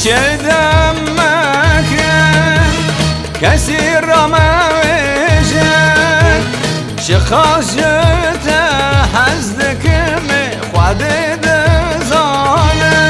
شدم مكان كثير ما وجد شخاصته حزدك مخواد زانه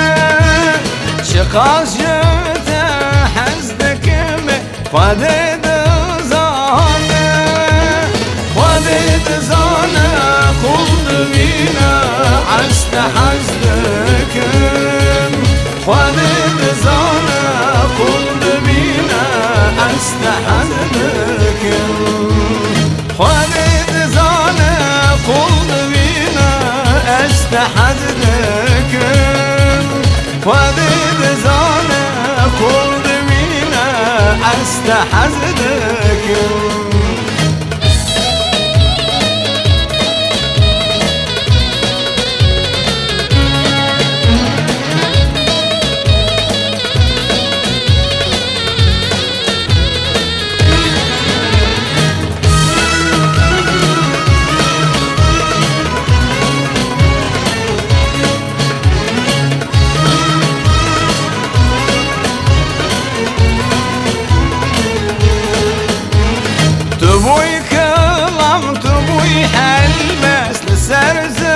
شخاصته حزدك مخواد زانه خواد زانه خلد بينا عست حزدك خواد زانه خلد بينا عست حزدك خواد زانه خلد بينا عست حزدك خواد زانه خلد بينا عست حزدك تبوي كلام تبوي حلبس لسر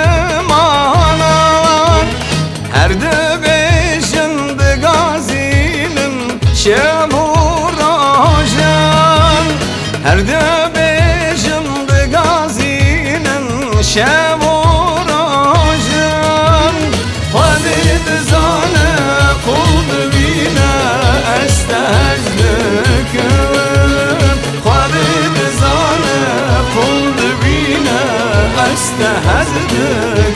زمانان هر دبشن دقازينم شبور راجان هر دبشن دقازينم شبور راجان خالد زانه قلب بينا استهزك استهزدك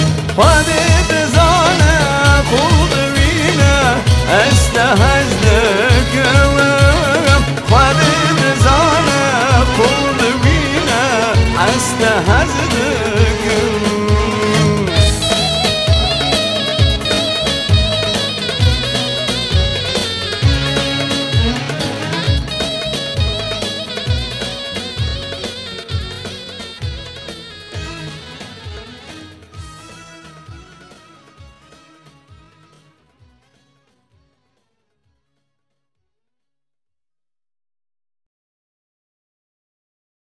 خواد زانه خلد بينا استهزدك